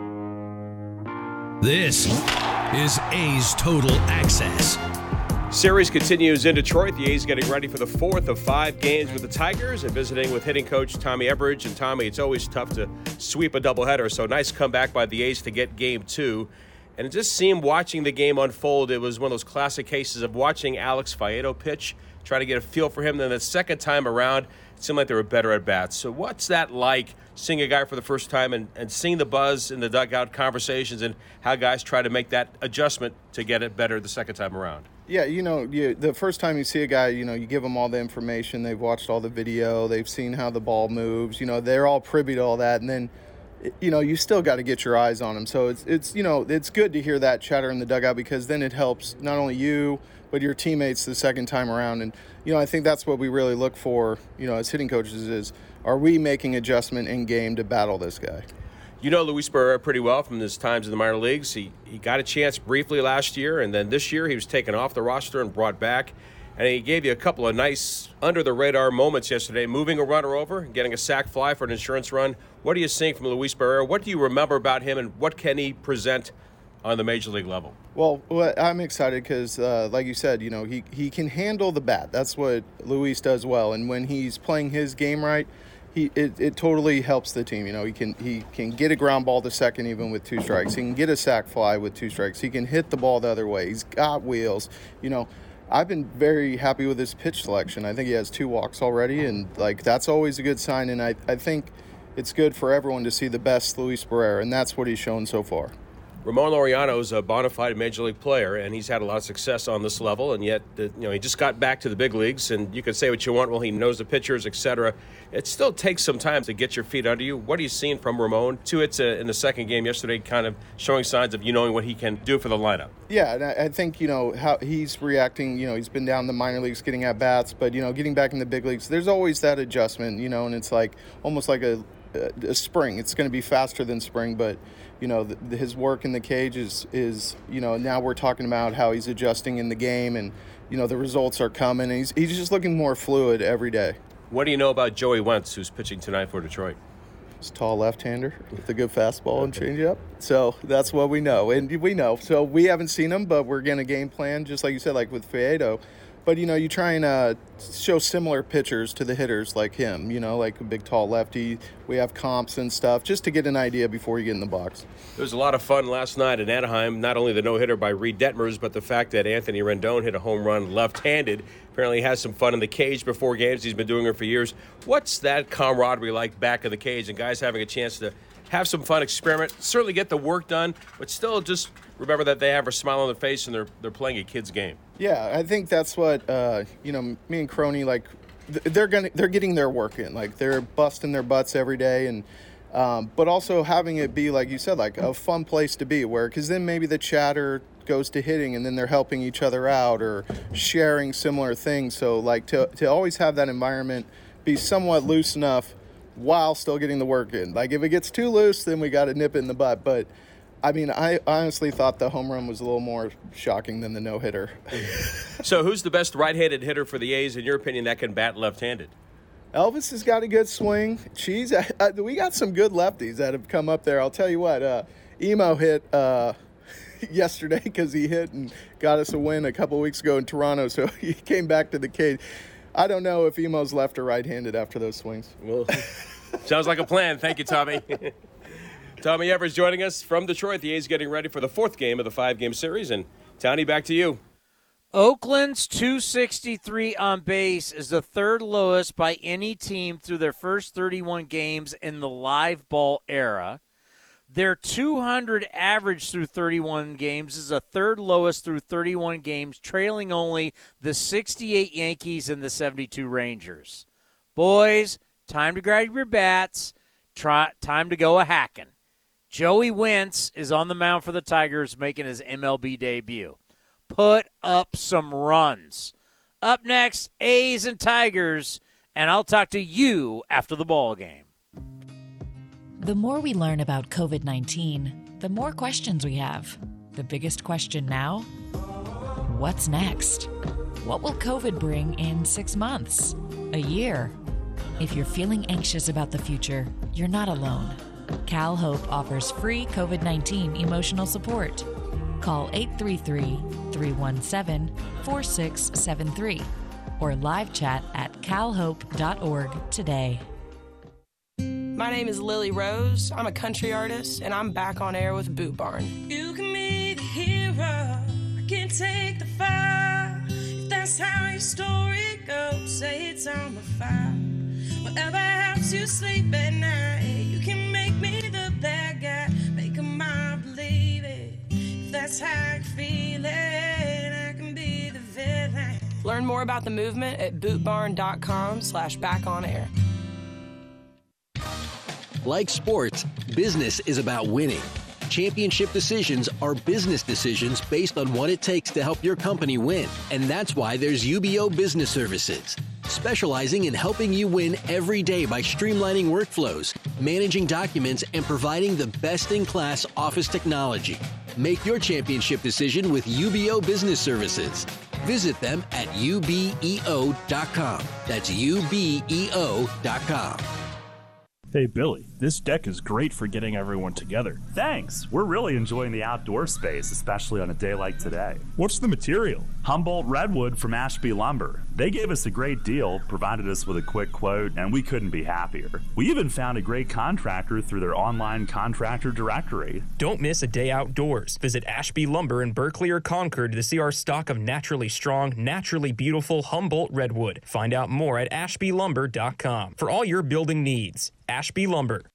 This is A's Total Access.
Series continues in Detroit. The A's getting ready for the fourth of five games with the Tigers and visiting with hitting coach Tommy Everidge. And Tommy, it's always tough to sweep a doubleheader, so nice comeback by the A's to get game two. And it just seemed watching the game unfold, it was one of those classic cases of watching Alex Faedo pitch, try to get a feel for him. Then the second time around, it seemed like they were better at bats. So what's that like, seeing a guy for the first time and, and seeing the buzz in the dugout conversations and how guys try to make that adjustment to get it better the second time around?
Yeah, you know, you, the first time you see a guy, you know, you give them all the information. They've watched all the video. They've seen how the ball moves. You know, they're all privy to all that. And then you know, you still got to get your eyes on him. So it's, it's, you know, it's good to hear that chatter in the dugout, because then it helps not only you, but your teammates the second time around. And, you know, I think that's what we really look for, you know, as hitting coaches is, are we making adjustment in game to battle this guy?
You know Luis Barrera pretty well from his times in the minor leagues. He, he got a chance briefly last year, and then this year he was taken off the roster and brought back. And he gave you a couple of nice under-the-radar moments yesterday, moving a runner over, getting a sac fly for an insurance run. What are you seeing from Luis Barrera? What do you remember about him, and what can he present on the major league level?
Well, well I'm excited because, uh, like you said, you know, he, he can handle the bat. That's what Luis does well. And when he's playing his game right, he it, it totally helps the team. You know, he can he can get a ground ball to second even with two strikes. He can get a sac fly with two strikes. He can hit the ball the other way. He's got wheels, you know. I've been very happy with his pitch selection. I think he has two walks already, and like that's always a good sign. And I, I think it's good for everyone to see the best Luis Barrera, and that's what he's shown so far.
Ramon Laureano is a bona fide major league player, and he's had a lot of success on this level, and yet you know he just got back to the big leagues. And you can say what you want, well, he knows the pitchers, et cetera. It still takes some time to get your feet under you. What are you seeing from Ramon? Two hits in the second game yesterday, kind of showing signs of you knowing what he can do for the lineup.
Yeah, and I, I think you know how he's reacting. You know, he's been down in the minor leagues getting at bats, but you know, getting back in the big leagues, there's always that adjustment. You know, and it's like almost like a, a spring. It's going to be faster than spring, but you know, the, his work in the cage is, is, you know, now we're talking about how he's adjusting in the game, and, you know, the results are coming, and he's, he's just looking more fluid every day.
What do you know about Joey Wentz, who's pitching tonight for Detroit?
He's a tall left-hander with a good fastball and changeup. So that's what we know, and we know. So we haven't seen him, but we're going to game plan, just like you said, like with Faedo. But, you know, you try and uh, show similar pitchers to the hitters like him, you know, like a big, tall lefty. We have comps and stuff just to get an idea before you get in the box.
There was a lot of fun last night in Anaheim, not only the no-hitter by Reed Detmers, but the fact that Anthony Rendon hit a home run left-handed. Apparently has some fun in the cage before games. He's been doing it for years. What's that camaraderie like back in the cage and guys having a chance to have some fun, experiment, certainly get the work done, but still just remember that they have a smile on their face and they're they're playing a kid's game?
Yeah, I think that's what uh, you know. Me and Crony, like they're gonna they're getting their work in. Like they're busting their butts every day, and um, but also having it be like you said, like a fun place to be. Where because then maybe the chatter goes to hitting, and then they're helping each other out or sharing similar things. So like to to always have that environment be somewhat loose enough while still getting the work in. Like if it gets too loose, then we got to nip it in the butt. But I mean, I honestly thought the home run was a little more shocking than the no-hitter.
So who's the best right-handed hitter for the A's, in your opinion, that can bat left-handed?
Elvis has got a good swing. Cheese, I, I, we got some good lefties that have come up there. I'll tell you what, uh, Emo hit uh, yesterday because he hit and got us a win a couple weeks ago in Toronto, so he came back to the cage. I don't know if Emo's left or right-handed after those swings.
Well, sounds like a plan. Thank you, Tommy. Tommy Evers joining us from Detroit. The A's getting ready for the fourth game of the five-game series. And, Tony, back to you.
Oakland's two sixty-three on base is the third lowest by any team through their first thirty-one games in the live ball era. Their two hundred average through thirty-one games is the third lowest through thirty-one games, trailing only the sixty-eight Yankees and the seventy-two Rangers. Boys, time to grab your bats. Try, time to go a-hacking. Joey Wentz is on the mound for the Tigers, making his M L B debut. Put up some runs. Up next, A's and Tigers, and I'll talk to you after the ball game.
The more we learn about covid nineteen, the more questions we have. The biggest question now? What's next? What will COVID bring in six months? A year? If you're feeling anxious about the future, you're not alone. Cal Hope offers free covid nineteen emotional support. Call eight three three, three one seven, four six seven three or live chat at cal hope dot org today.
My name is Lily Rose. I'm a country artist, and I'm back on air with Boot Barn.
You can be the hero. I can take the fire. If that's how your story goes, say it's on the fire. Whatever helps you sleep at night, you can make me the bad guy, make 'em all believe it. If that's how you feel it, I can be the villain.
Learn more about the movement at bootbarn dot com slash back on air.
Like sports, business is about winning. Championship decisions are business decisions based on what it takes to help your company win. And that's why there's U B O Business Services, specializing in helping you win every day by streamlining workflows, managing documents, and providing the best-in-class office technology. Make your championship decision with U B O Business Services. Visit them at U B E O dot com. That's U B E O dot com.
Hey, Billy, this deck is great for getting everyone together.
Thanks. We're really enjoying the outdoor space, especially on a day like today.
What's the material?
Humboldt Redwood from Ashby Lumber. They gave us a great deal, provided us with a quick quote, and we couldn't be happier. We even found a great contractor through their online contractor directory.
Don't miss a day outdoors. Visit Ashby Lumber in Berkeley or Concord to see our stock of naturally strong, naturally beautiful Humboldt Redwood. Find out more at ashby lumber dot com for all your building needs. Ashby Lumber.